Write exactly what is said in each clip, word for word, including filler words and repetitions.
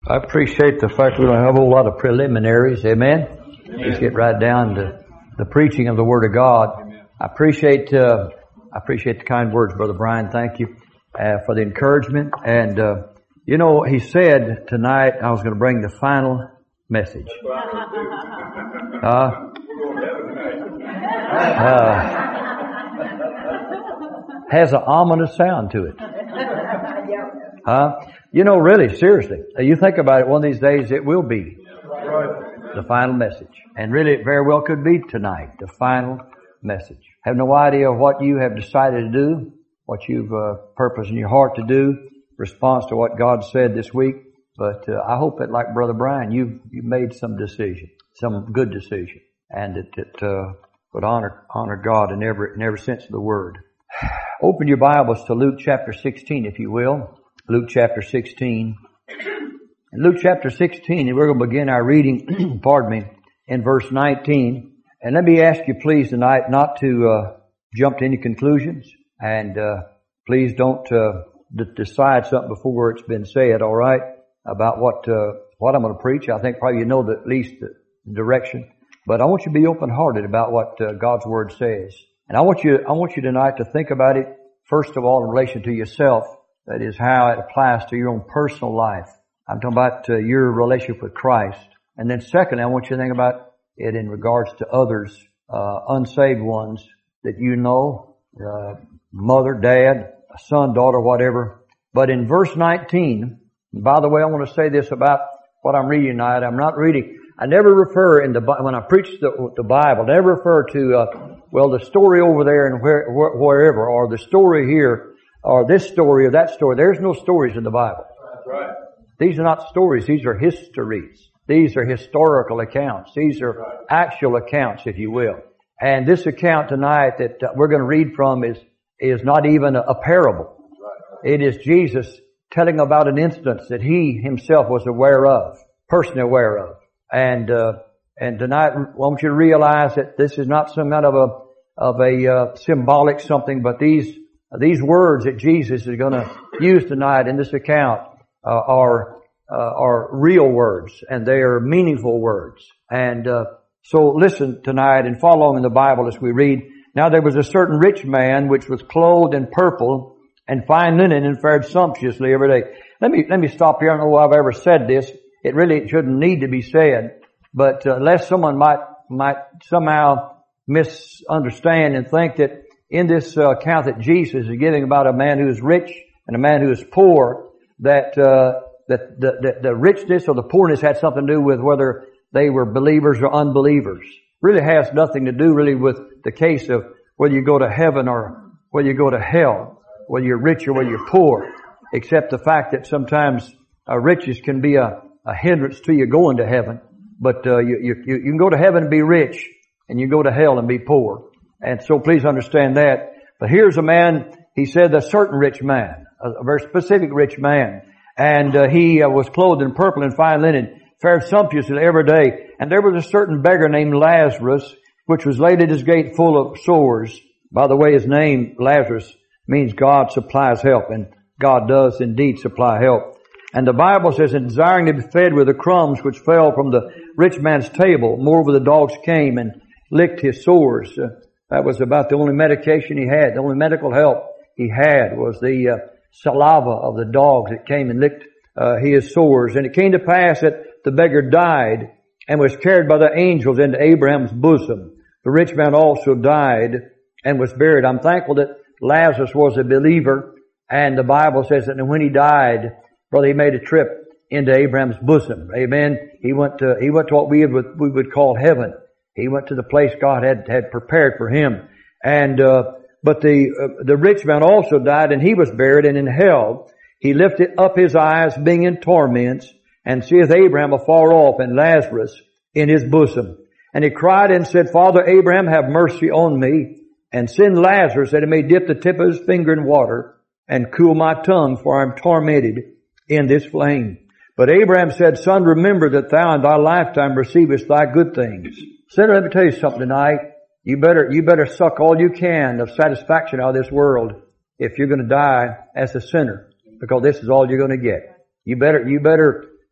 I appreciate the fact we don't have a whole lot of preliminaries. Amen. Amen. Let's get right down to the preaching of the Word of God. Amen. I appreciate uh, I appreciate the kind words, Brother Brian. Thank you uh, for the encouragement. And uh, you know, he said tonight I was going to bring the final message. Uh, uh, has an ominous sound to it. Huh? You know, really, seriously, you think about it, one of these days it will be the final message. And really, it very well could be tonight, the final message. Have no idea what you have decided to do, what you've uh, purposed in your heart to do, response to what God said this week. But uh, I hope that, like Brother Brian, you've, you've made some decision, some good decision, and that it uh, would honor honor God in every in every sense of the word. Open your Bibles to Luke chapter sixteen, if you will. Luke chapter sixteen. In Luke chapter sixteen, and we're going to begin our reading, pardon me, in verse nineteen. And let me ask you please tonight not to uh, jump to any conclusions. And uh, please don't uh, d- decide something before it's been said, all right, about what uh, what I'm going to preach. I think probably you know the, at least the direction. But I want you to be open-hearted about what uh, God's Word says. And I want you I want you tonight to think about it, first of all, in relation to yourself. That is how it applies to your own personal life. I'm talking about uh, your relationship with Christ. And then secondly, I want you to think about it in regards to others, uh, unsaved ones that you know, uh, mother, dad, son, daughter, whatever. But in verse nineteen, and by the way, I want to say this about what I'm reading tonight. I'm not reading, I never refer in the, when I preach the, the Bible, I never refer to, uh, well, the story over there and where, where, wherever, or the story here, or this story or that story. There's no stories in the Bible. That's right. These are not stories. These are histories. These are historical accounts. These are right. actual accounts, if you will. And this account tonight that uh, we're going to read from is is not even a, a parable. Right. It is Jesus telling about an instance that he himself was aware of, personally aware of. And uh, and tonight I want you to realize that this is not some kind of a of a uh, symbolic something, but these These words that Jesus is going to use tonight in this account uh, are uh, are real words, and they are meaningful words. And uh, so listen tonight and follow along in the Bible as we read. Now there was a certain rich man which was clothed in purple and fine linen and fared sumptuously every day. Let me let me stop here. I don't know if I've ever said this. It really shouldn't need to be said, but uh, lest someone might might somehow misunderstand and think that in this uh, account that Jesus is giving about a man who is rich and a man who is poor, that uh, that the, the, the richness or the poorness had something to do with whether they were believers or unbelievers. Really has nothing to do really with the case of whether you go to heaven or whether you go to hell, whether you're rich or whether you're poor, except the fact that sometimes uh, riches can be a, a hindrance to you going to heaven. But uh, you, you, you can go to heaven and be rich, and you go to hell and be poor. And so please understand that. But here's a man, he said, a certain rich man, a very specific rich man. And uh, he uh, was clothed in purple and fine linen, fared sumptuously every day. And there was a certain beggar named Lazarus, which was laid at his gate full of sores. By the way, his name, Lazarus, means God supplies help. And God does indeed supply help. And the Bible says, in desiring to be fed with the crumbs which fell from the rich man's table, moreover the dogs came and licked his sores. Uh, That was about the only medication he had. The only medical help he had was the uh, saliva of the dogs that came and licked uh, his sores. And it came to pass that the beggar died and was carried by the angels into Abraham's bosom. The rich man also died and was buried. I'm thankful that Lazarus was a believer, and the Bible says that when he died, brother, he made a trip into Abraham's bosom. Amen. He went to he went to what we would we would call heaven. He went to the place God had, had prepared for him. And, uh, but the, uh, the rich man also died, and he was buried, and in hell he lifted up his eyes, being in torments, and seeth Abraham afar off, and Lazarus in his bosom. And he cried and said, Father Abraham, have mercy on me, and send Lazarus that he may dip the tip of his finger in water, and cool my tongue, for I am tormented in this flame. But Abraham said, Son, remember that thou in thy lifetime receivest thy good things. Sinner, let me tell you something tonight. You better, you better suck all you can of satisfaction out of this world if you're going to die as a sinner, because this is all you're going to get. You better, you better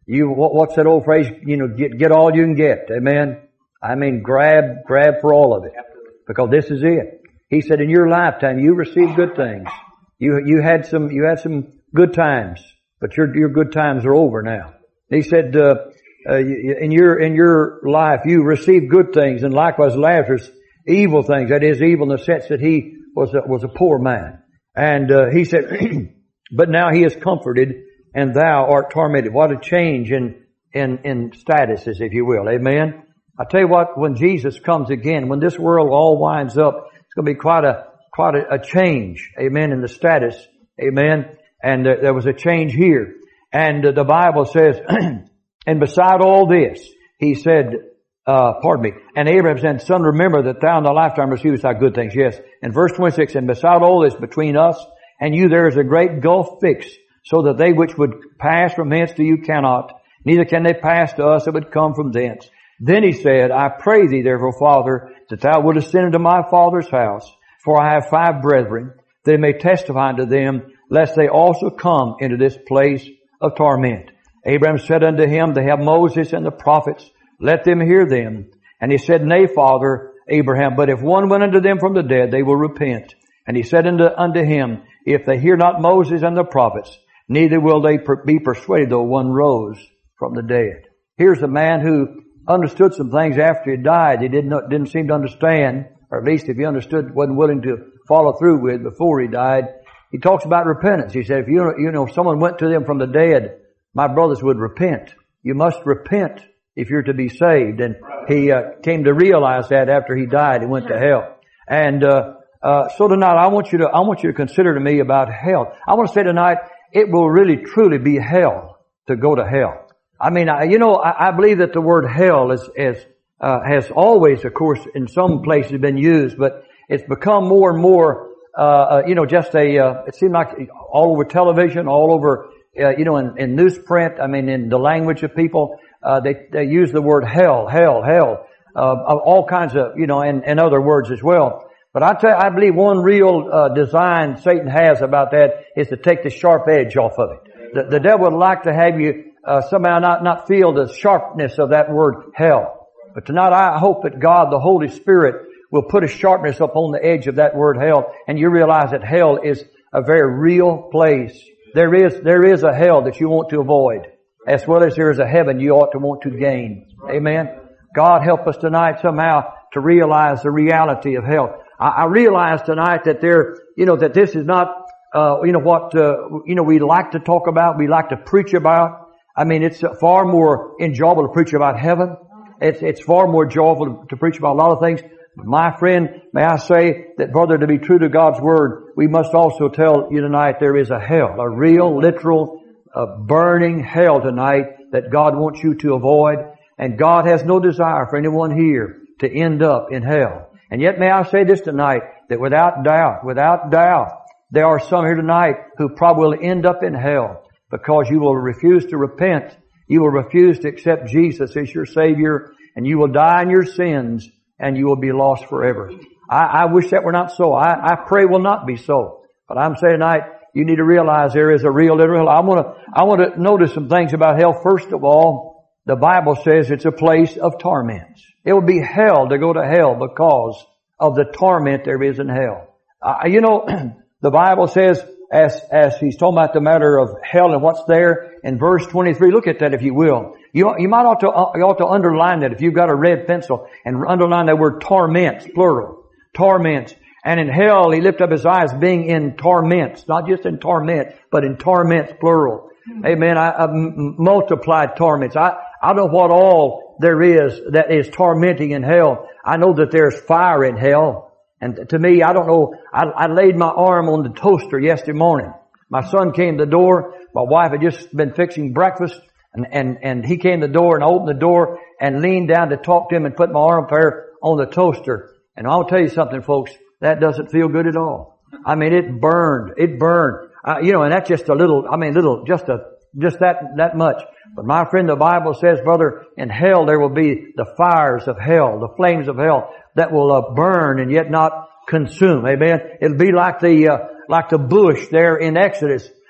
You, what, what's that old phrase? You know, get, get all you can get. Amen. I mean, grab, grab for all of it. Because this is it. He said, in your lifetime, you received good things. You, you had some, you had some good times, but your, your good times are over now. He said, uh, uh, in your, in your life, you received good things, and likewise Lazarus, evil things. That is, evil in the sense that he was a, was a poor man. And, uh, he said, but now he is comforted, and thou art tormented. What a change in, in, in statuses, if you will. Amen. I tell you what, when Jesus comes again, when this world all winds up, it's going to be quite a, quite a, a change. Amen. In the status. Amen. And uh, there was a change here. And uh, the Bible says, and beside all this, he said, uh, pardon me, and Abraham said, son, remember that thou in thy lifetime receivest thy good things. Yes. And verse twenty-six, and beside all this, between us and you, there is a great gulf fixed, so that they which would pass from hence to you cannot, neither can they pass to us that would come from thence. Then he said, I pray thee therefore, Father, that thou wouldest send into my father's house, for I have five brethren, that they may testify unto them, lest they also come into this place of torment. Abraham said unto him, they have Moses and the prophets, let them hear them. And he said, nay, Father Abraham, but if one went unto them from the dead, they will repent. And he said unto, unto him, if they hear not Moses and the prophets, neither will they per- be persuaded, though one rose from the dead. Here's a man who understood some things after he died he didn't, didn't seem to understand, or at least if he understood, wasn't willing to follow through with before he died. He talks about repentance. He said, if you, you know, if someone went to them from the dead, my brothers would repent. You must repent if you're to be saved. And he uh, came to realize that after he died and went to hell. And uh, uh so tonight I want you to I want you to consider to me about hell. I want to say tonight, it will really truly be hell to go to hell. I mean, I, you know, I, I believe that the word hell is, is uh, has always, of course, in some places been used, but it's become more and more, uh, uh you know, just a. Uh, it seemed like all over television, all over, uh, you know, in, in newsprint. I mean, in the language of people, uh, they they use the word hell, hell, hell, uh, all kinds of, you know, and, and other words as well. But I tell you, I believe one real uh, design Satan has about that is to take the sharp edge off of it. The, the devil would like to have you Uh, somehow not, not feel the sharpness of that word hell. But tonight I hope that God, the Holy Spirit, will put a sharpness up on the edge of that word hell, and you realize that hell is a very real place. There is, there is a hell that you want to avoid, as well as there is a heaven you ought to want to gain. Amen. God help us tonight somehow to realize the reality of hell. I, I realize tonight that there, you know, that this is not, uh, you know, what, uh, you know, we like to talk about, we like to preach about. I mean, it's far more enjoyable to preach about heaven. It's, it's far more joyful to, to preach about a lot of things. But my friend, may I say that, brother, to be true to God's Word, we must also tell you tonight there is a hell, a real, literal, uh, burning hell tonight that God wants you to avoid. And God has no desire for anyone here to end up in hell. And yet, may I say this tonight, that without doubt, without doubt, there are some here tonight who probably will end up in hell, because you will refuse to repent. You will refuse to accept Jesus as your Savior, and you will die in your sins, and you will be lost forever. I, I wish that were not so. I, I pray will not be so. But I'm saying tonight, you need to realize there is a real literal hell. I want to, I want to notice some things about hell. First of all, the Bible says it's a place of torments. It would be hell to go to hell because of the torment there is in hell. Uh, you know, the Bible says, As, as he's talking about the matter of hell and what's there in verse twenty-three. Look at that if you will. You, you might ought to, you ought to underline that if you've got a red pencil, and underline that word torments, plural. Torments. And in hell, he lifted up his eyes being in torments. Not just in torment, but in torments, plural. Mm-hmm. Amen. I, I m- multiplied torments. I, I don't know what all there is that is tormenting in hell. I know that there's fire in hell. And to me, I don't know, I, I laid my arm on the toaster yesterday morning. My son came to the door. My wife had just been fixing breakfast, and, and, and he came to the door, and I opened the door and leaned down to talk to him and put my arm there on the toaster. And I'll tell you something, folks, that doesn't feel good at all. I mean, it burned. It burned. Uh, you know, and that's just a little, I mean, little, just a, just that, that much. But my friend, the Bible says, brother, in hell there will be the fires of hell, the flames of hell that will uh, burn and yet not consume. Amen. It'll be like the, uh, like the bush there in Exodus,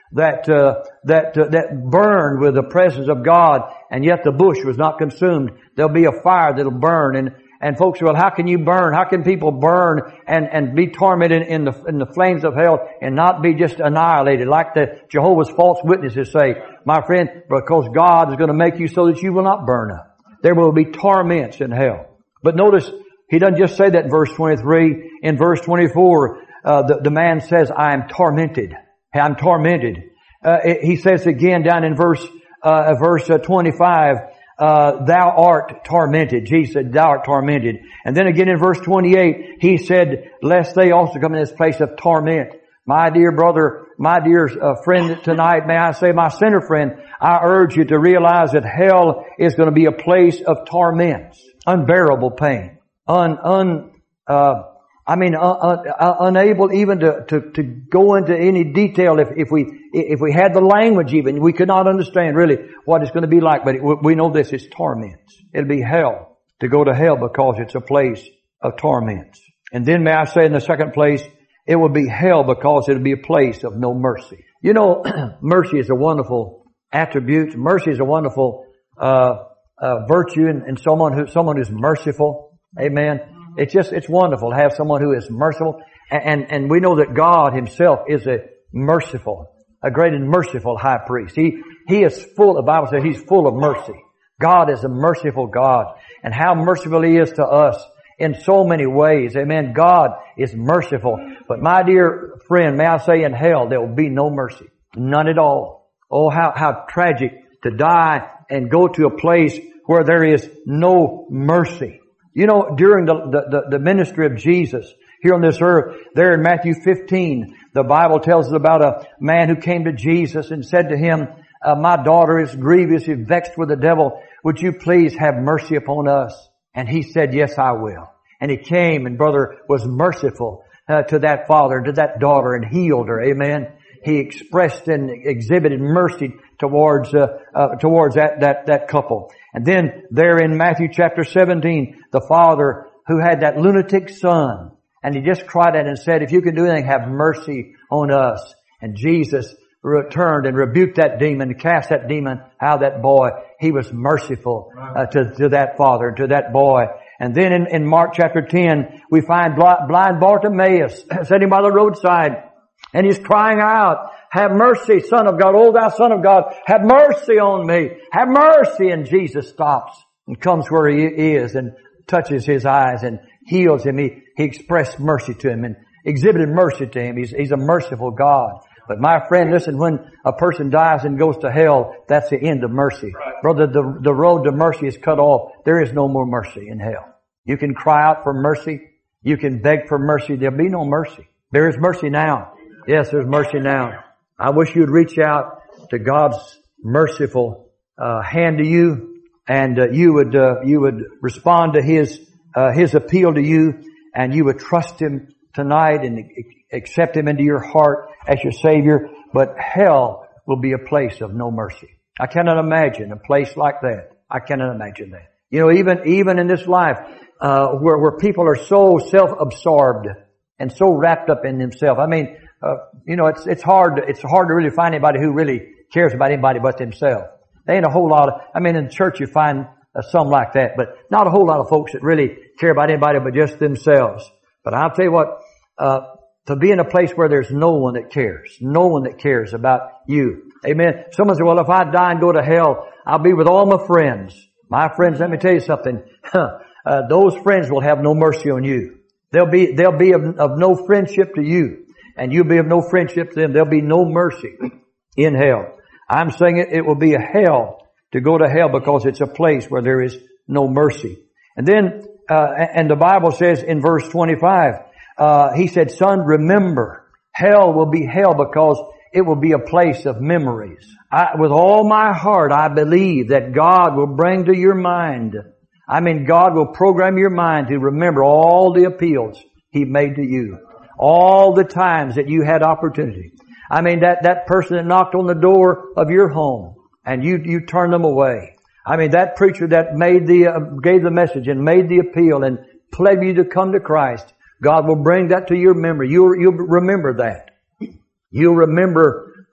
that uh, that uh, that burned with the presence of God, and yet the bush was not consumed. There'll be a fire that'll burn, and and folks say, well, how can you burn? How can people burn and and be tormented in the in the flames of hell and not be just annihilated like the Jehovah's false witnesses say, my friend? Because God is going to make you so that you will not burn up. There will be torments in hell. But notice, he doesn't just say that in verse twenty-three. In verse twenty-four, uh, the, the man says, I am tormented. I'm tormented. Uh, it, he says again down in verse, uh, verse uh, twenty-five, uh, thou art tormented. Jesus said, thou art tormented. And then again in verse twenty-eight, he said, lest they also come in this place of torment. My dear brother, my dear uh, friend tonight, may I say, my sinner friend, I urge you to realize that hell is going to be a place of torments, unbearable pain, un, un, uh, I mean, uh, uh, unable even to, to, to go into any detail. If, if we, if we had the language even, we could not understand really what it's going to be like. But it, we know this is torments. It'll be hell to go to hell because it's a place of torments. And then may I say in the second place, it will be hell because it'll be a place of no mercy. You know, mercy is a wonderful attribute. Mercy is a wonderful, uh, uh, virtue in, in someone who, someone who's merciful. Amen. It's just, it's wonderful to have someone who is merciful. And, and, and we know that God himself is a merciful, a great and merciful high priest. He, he is full, the Bible says he's full of mercy. God is a merciful God. And how merciful he is to us in so many ways. Amen. God is merciful. But my dear friend, may I say in hell there will be no mercy. None at all. Oh, how, how tragic to die and go to a place where there is no mercy. You know, during the, the, the ministry of Jesus here on this earth, there in Matthew fifteen, the Bible tells us about a man who came to Jesus and said to him, uh, my daughter is grievously vexed with the devil. Would you please have mercy upon us? And he said, yes, I will. And he came and brother was merciful uh, to that father and to that daughter and healed her. Amen. He expressed and exhibited mercy towards uh, uh, towards that that that couple. And then there in Matthew chapter seventeen, the father who had that lunatic son, and he just cried out and said, if you can do anything, have mercy on us. And Jesus returned and rebuked that demon, cast that demon out of that boy. He was merciful uh, to, to that father, to that boy. And then in, in Mark chapter ten, we find blind Bartimaeus sitting by the roadside, and he's crying out, have mercy, Son of God, O thou Son of God, have mercy on me, have mercy. And Jesus stops and comes where he is and touches his eyes and heals him. He, he expressed mercy to him and exhibited mercy to him. He's, he's a merciful God. But my friend, listen, when a person dies and goes to hell, that's the end of mercy. Right. Brother, the, the road to mercy is cut off. There is no more mercy in hell. You can cry out for mercy. You can beg for mercy. There'll be no mercy. There is mercy now. Yes, there's mercy now. I wish you'd reach out to God's merciful uh, hand to you, and uh, you would uh, you would respond to His uh, His appeal to you, and you would trust Him tonight and accept Him into your heart as your Savior. But hell will be a place of no mercy. I cannot imagine a place like that. I cannot imagine that. You know, even even in this life, uh, where where people are so self-absorbed and so wrapped up in themselves. I mean. Uh, you know, it's, it's hard, to, it's hard to really find anybody who really cares about anybody but themselves. There ain't a whole lot of, I mean, in the church you find uh, some like that, but not a whole lot of folks that really care about anybody but just themselves. But I'll tell you what, uh, to be in a place where there's no one that cares, no one that cares about you. Amen. Someone said, well, if I die and go to hell, I'll be with all my friends. My friends, let me tell you something. uh, those friends will have no mercy on you. They'll be, they'll be of, of no friendship to you. And you'll be of no friendship to them. There'll be no mercy in hell. I'm saying it, it will be a hell to go to hell because it's a place where there is no mercy. And then, uh, and the Bible says in verse twenty-five, uh, he said, son, remember, hell will be hell because it will be a place of memories. I, with all my heart, I believe that God will bring to your mind, I mean, God will program your mind to remember all the appeals He made to you. All the times that you had opportunity. I mean, that, that person that knocked on the door of your home and you, you turned them away. I mean, that preacher that made the, uh, gave the message and made the appeal and pled you to come to Christ. God will bring that to your memory. You'll, you'll remember that. You'll remember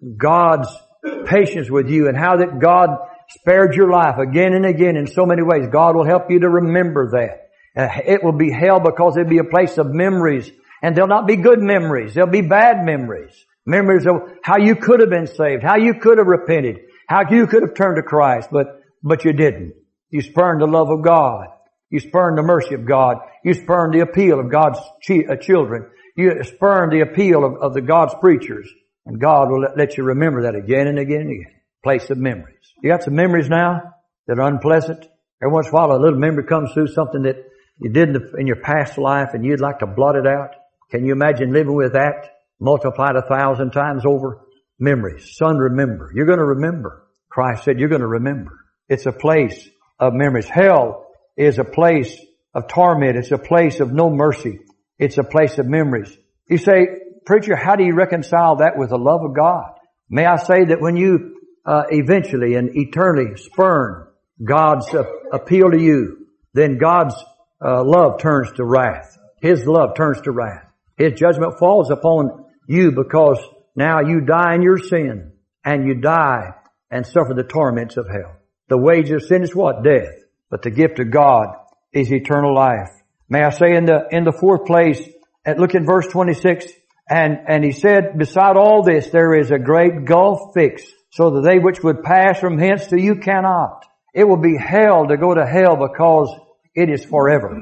God's patience with you and how that God spared your life again and again in so many ways. God will help you to remember that. Uh, it will be hell because it'll be a place of memories, and they'll not be good memories. They'll be bad memories. Memories of how you could have been saved, how you could have repented, how you could have turned to Christ, but, but you didn't. You spurned the love of God. You spurned the mercy of God. You spurned the appeal of God's chi- uh, children. You spurned the appeal of, of the God's preachers. And God will let, let you remember that again and again and again. Place of memories. You got some memories now that are unpleasant. Every once in a while a little memory comes through, something that you did in, the, in your past life and you'd like to blot it out. Can you imagine living with that multiplied a thousand times over? Memories. Son, remember. You're going to remember. Christ said you're going to remember. It's a place of memories. Hell is a place of torment. It's a place of no mercy. It's a place of memories. You say, preacher, how do you reconcile that with the love of God? May I say that when you uh, eventually and eternally spurn God's uh, appeal to you, then God's uh, love turns to wrath. His love turns to wrath. His judgment falls upon you because now you die in your sin and you die and suffer the torments of hell. The wages of sin is what? Death. But the gift of God is eternal life. May I say in the, in the fourth place, and look at verse twenty-six, and, and he said, beside all this, there is a great gulf fixed, so that they which would pass from hence to you cannot. It will be hell to go to hell because it is forever.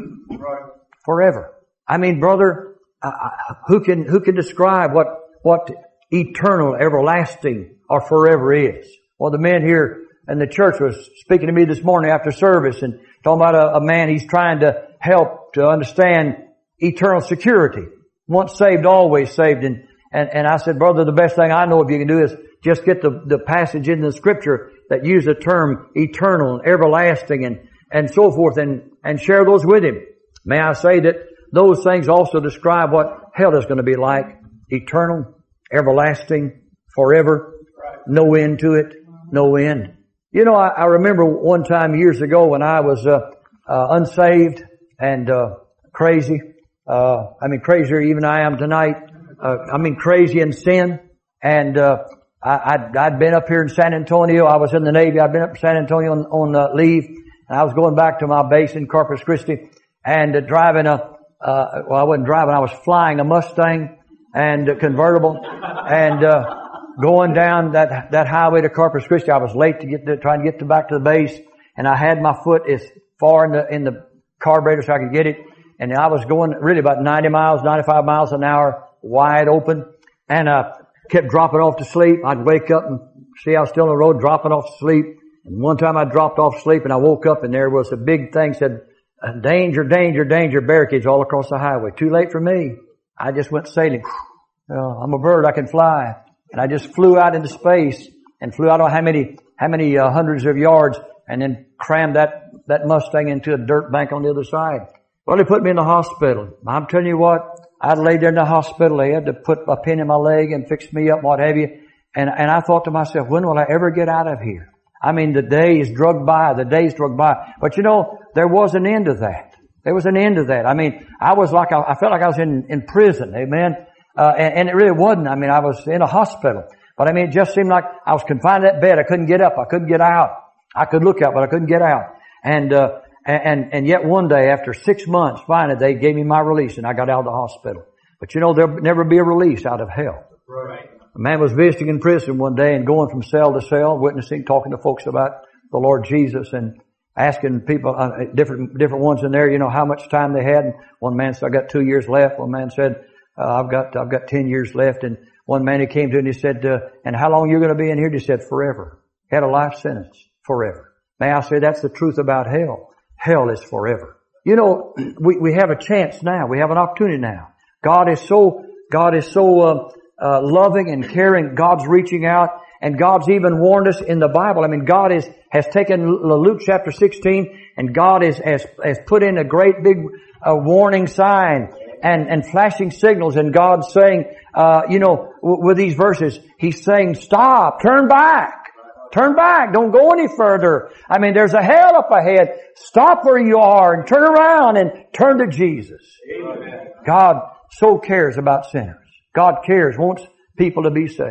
Forever. I mean, brother, uh, who can, who can describe what, what eternal, everlasting, or forever is? Well, the men here in the church was speaking to me this morning after service and talking about a, a man he's trying to help to understand eternal security. Once saved, always saved. And, and, and I said, brother, the best thing I know if you can do is just get the, the passage in the scripture that use the term eternal and everlasting and, and so forth and, and share those with him. May I say that those things also describe what hell is going to be like. Eternal, everlasting, forever, no end to it, no end. You know, I, I remember one time years ago when I was uh, uh, unsaved and uh, crazy. Uh, I mean, crazier even I am tonight. Uh, I mean, crazy in sin. And uh, I, I'd, I'd been up here in San Antonio. I was in the Navy. I'd been up in San Antonio on, on uh, leave. And I was going back to my base in Corpus Christi and uh, driving a, uh, well, I wasn't driving. I was flying a Mustang and a convertible and uh going down that that highway to Corpus Christi. I was late to get to, trying to get to back to the base, and I had my foot as far in the in the carburetor so I could get it. And I was going really about ninety miles, ninety-five miles an hour, wide open, and uh kept dropping off to sleep. I'd wake up and see I was still on the road, dropping off to sleep. And one time I dropped off to sleep, and I woke up, and there was a big thing said, "Danger, danger, danger!" Barricades all across the highway. Too late for me. I just went sailing. Well, I'm a bird. I can fly. And I just flew out into space and flew, I don't know how many, how many uh, hundreds of yards, and then crammed that, that Mustang into a dirt bank on the other side. Well, they put me in the hospital. I'm telling you what, I'd laid there in the hospital. They had to put a pin in my leg and fix me up, what have you. And, and I thought to myself, when will I ever get out of here? I mean, the days drug by, the days drug by. But you know, there was an end to that. There was an end to that. I mean, I was like, I, I felt like I was in, in prison. Amen. Uh, and, and it really wasn't. I mean, I was in a hospital. But I mean, it just seemed like I was confined to that bed. I couldn't get up. I couldn't get out. I could look out, but I couldn't get out. And, uh, and, and yet one day, after six months, finally, they gave me my release and I got out of the hospital. But you know, there'll never be a release out of hell. Right. A man was visiting in prison one day and going from cell to cell, witnessing, talking to folks about the Lord Jesus and asking people, uh, different, different ones in there, you know, how much time they had. And one man said, I got two years left. One man said, Uh, I've got, I've got ten years left. And one man, he came to and he said, uh, and how long are you going to be in here? He said, forever. He had a life sentence. Forever. May I say that's the truth about hell. Hell is forever. You know, we, we have a chance now. We have an opportunity now. God is so, God is so, uh, uh, loving and caring. God's reaching out, and God's even warned us in the Bible. I mean, God is, has taken Luke chapter sixteen, and God is, has, has put in a great big, uh, warning sign. And, and flashing signals, and God saying, uh, you know, w- with these verses, He's saying, stop, turn back, turn back, don't go any further. I mean, there's a hell up ahead. Stop where you are and turn around and turn to Jesus. Amen. God so cares about sinners. God cares, wants people to be saved.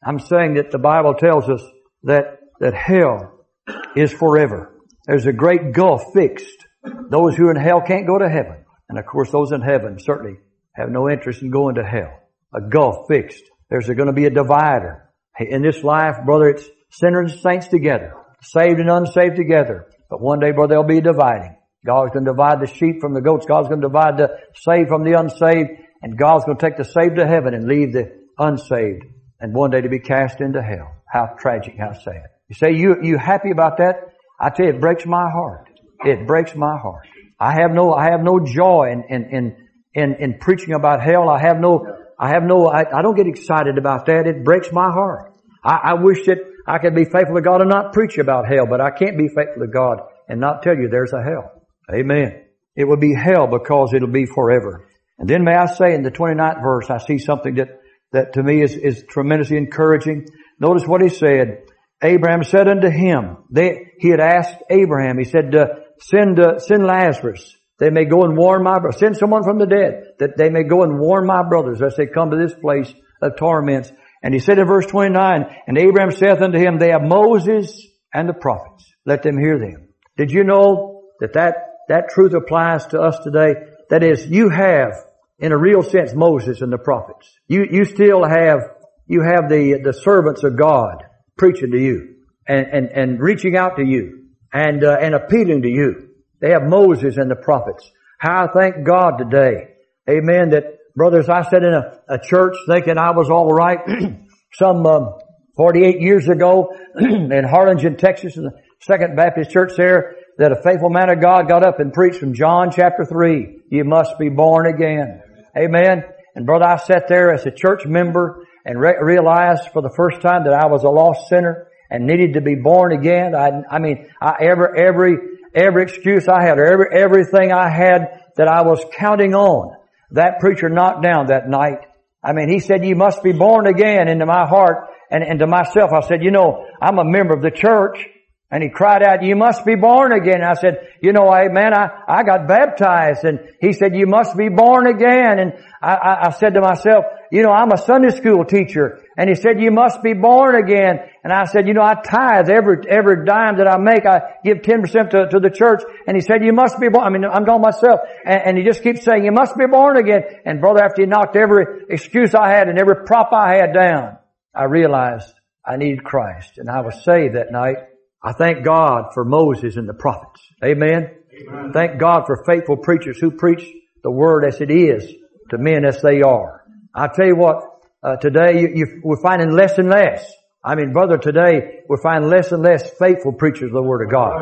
I'm saying that the Bible tells us that, that hell is forever. There's a great gulf fixed. Those who are in hell can't go to heaven. And of course those in heaven certainly have no interest in going to hell. A gulf fixed. There's going to be a divider. In this life, brother, it's sinners and saints together. Saved and unsaved together. But one day, brother, there'll be a dividing. God's going to divide the sheep from the goats. God's going to divide the saved from the unsaved. And God's going to take the saved to heaven and leave the unsaved. And one day to be cast into hell. How tragic, how sad. You say, you, you happy about that? I tell you, it breaks my heart. It breaks my heart. I have no, I have no joy in, in, in, in, in preaching about hell. I have no, I have no, I, I don't get excited about that. It breaks my heart. I, I wish that I could be faithful to God and not preach about hell, but I can't be faithful to God and not tell you there's a hell. Amen. It will be hell because it'll be forever. And then may I say in the twenty-ninth verse, I see something that, that to me is, is tremendously encouraging. Notice what he said. Abraham said unto him, they, he had asked Abraham, he said, uh, send, uh, send Lazarus. They may go and warn my brothers. Send someone from the dead that they may go and warn my brothers as they come to this place of torments. And he said in verse twenty-nine, and Abraham saith unto him, they have Moses and the prophets. Let them hear them. Did you know that that, that truth applies to us today? That is, you have, in a real sense, Moses and the prophets. You, you still have, you have the, the servants of God preaching to you and, and, and reaching out to you and, uh, and appealing to you. They have Moses and the prophets. How I thank God today. Amen. That, brothers, I sat in a, a church thinking I was all right some um, forty-eight years ago in Harlingen, Texas, in the Second Baptist Church there, that a faithful man of God got up and preached from John chapter three. You must be born again. Amen. And brother, I sat there as a church member and re- realized for the first time that I was a lost sinner and needed to be born again. I, I mean, I, every, every, every excuse I had, or every, everything I had that I was counting on, that preacher knocked down that night. I mean, he said, you must be born again into my heart. And, and to myself, I said, you know, I'm a member of the church. And he cried out, you must be born again. I said, you know, I, man, I, I got baptized. And he said, you must be born again. And I, I, I said to myself, you know, I'm a Sunday school teacher. And he said, you must be born again. And I said, you know, I tithe every, every dime that I make. I give ten percent to, to the church. And he said, you must be born. I mean, I'm talking myself. And, and he just keeps saying, you must be born again. And brother, after he knocked every excuse I had and every prop I had down, I realized I needed Christ. And I was saved that night. I thank God for Moses and the prophets. Amen. Amen. Thank God for faithful preachers who preach the word as it is to men as they are. I tell you what, uh, today you, you, we're finding less and less. I mean, brother, today we're finding less and less faithful preachers of the word of God.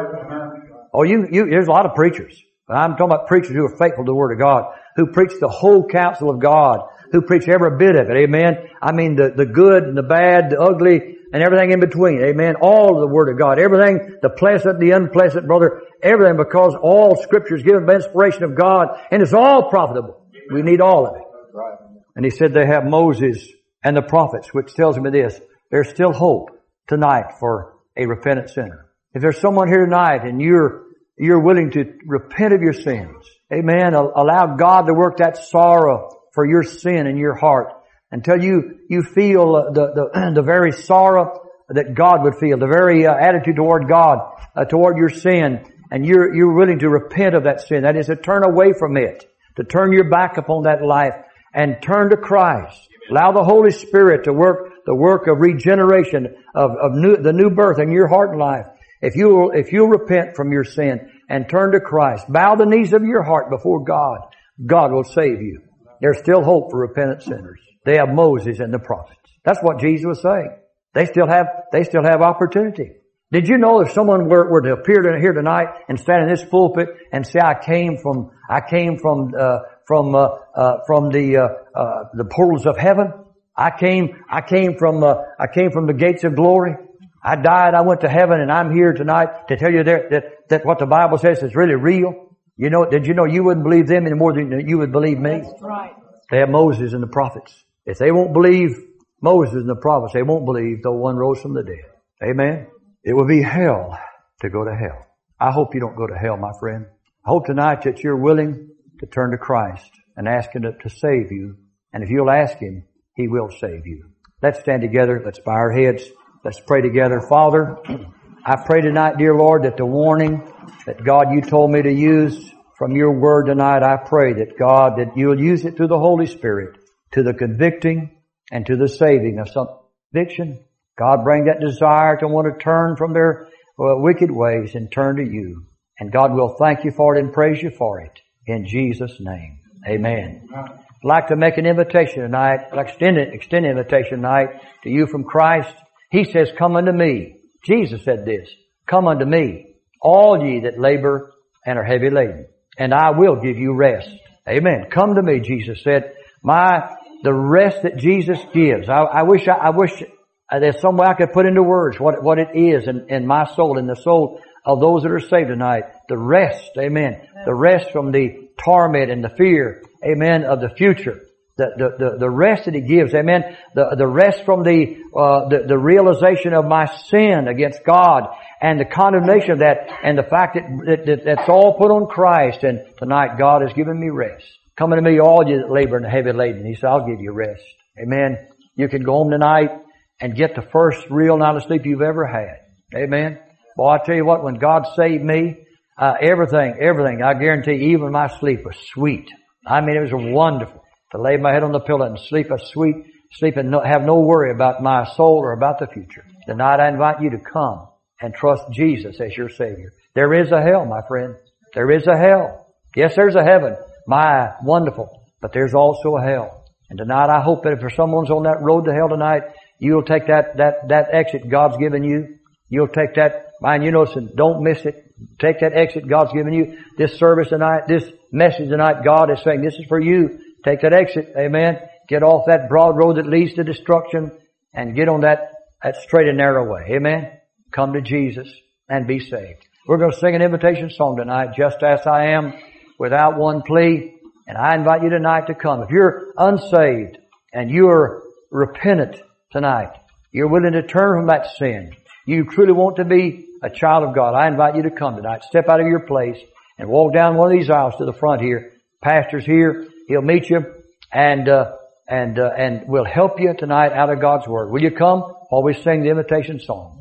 Oh, you, you, there's a lot of preachers. I'm talking about preachers who are faithful to the word of God, who preach the whole counsel of God, who preach every bit of it. Amen. I mean, the, the good and the bad, the ugly, and everything in between. Amen. All of the Word of God. Everything, the pleasant, the unpleasant, brother. Everything, because all Scripture is given by inspiration of God. And it's all profitable. We need all of it. And he said they have Moses and the prophets, which tells me this. There's still hope tonight for a repentant sinner. If there's someone here tonight and you're, you're willing to repent of your sins. Amen. Allow God to work that sorrow for your sin in your heart. Until you, you feel the, the, the very sorrow that God would feel, the very uh, attitude toward God, uh, toward your sin, and you're, you're willing to repent of that sin. That is to turn away from it, to turn your back upon that life and turn to Christ. Allow the Holy Spirit to work the work of regeneration, of, of new, the new birth in your heart and life. If you will, if you'll repent from your sin and turn to Christ, bow the knees of your heart before God, God will save you. There's still hope for repentant sinners. They have Moses and the prophets. That's what Jesus was saying. They still have, they still have opportunity. Did you know if someone were, were to appear here tonight and stand in this pulpit and say, I came from, I came from, uh, from, uh, uh, from the, uh, uh, the portals of heaven. I came, I came from, uh, I came from the gates of glory. I died, I went to heaven, and I'm here tonight to tell you that, that, that what the Bible says is really real. You know, did you know you wouldn't believe them any more than you would believe me? That's right. They have Moses and the prophets. If they won't believe Moses and the prophets, they won't believe though one rose from the dead. Amen. It will be hell to go to hell. I hope you don't go to hell, my friend. I hope tonight that you're willing to turn to Christ and ask Him to, to save you. And if you'll ask Him, He will save you. Let's stand together. Let's bow our heads. Let's pray together. Father, I pray tonight, dear Lord, that the warning that God you told me to use from your word tonight, I pray that God, that you'll use it through the Holy Spirit to the convicting and to the saving of some conviction. God, bring that desire to want to turn from their uh, wicked ways and turn to you. And God will thank you for it and praise you for it. In Jesus' name. Amen. I'd like to make an invitation tonight. I'd like to extend, extend an invitation tonight to you from Christ. He says, come unto me. Jesus said this, come unto me, all ye that labor and are heavy laden, and I will give you rest. Amen. Come to me, Jesus said. My, the rest that Jesus gives. I, I wish, I, I wish there's some way I could put into words what, what it is in, in my soul, in the soul of those that are saved tonight. The rest, amen. The rest from the torment and the fear, amen, of the future. The, the, the, the rest that He gives, amen. The, the rest from the, uh, the, the realization of my sin against God and the condemnation of that and the fact that, that, that that's all put on Christ. And tonight God has given me rest. Come unto me, all you that labor and are heavy laden. He said, I'll give you rest. Amen. You can go home tonight and get the first real night of sleep you've ever had. Amen. Boy, I tell you what, when God saved me, uh, everything, everything, I guarantee you, even my sleep was sweet. I mean, it was wonderful to lay my head on the pillow and sleep a sweet sleep and no, have no worry about my soul or about the future. Tonight I invite you to come and trust Jesus as your Savior. There is a hell, my friend. There is a hell. Yes, there's a heaven. My, wonderful. But there's also a hell. And tonight I hope that if someone's on that road to hell tonight, you'll take that, that, that exit God's given you. You'll take that, mind you know, so don't miss it. Take that exit God's given you. This service tonight, this message tonight, God is saying this is for you. Take that exit. Amen. Get off that broad road that leads to destruction and get on that, that straight and narrow way. Amen. Come to Jesus and be saved. We're going to sing an invitation song tonight, Just As I Am, without one plea. And I invite you tonight to come. If you're unsaved and you're repentant tonight, you're willing to turn from that sin, you truly want to be a child of God, I invite you to come tonight. Step out of your place and walk down one of these aisles to the front here. Pastor's here. He'll meet you and, uh, and, uh, and will help you tonight out of God's Word. Will you come while we sing the invitation song?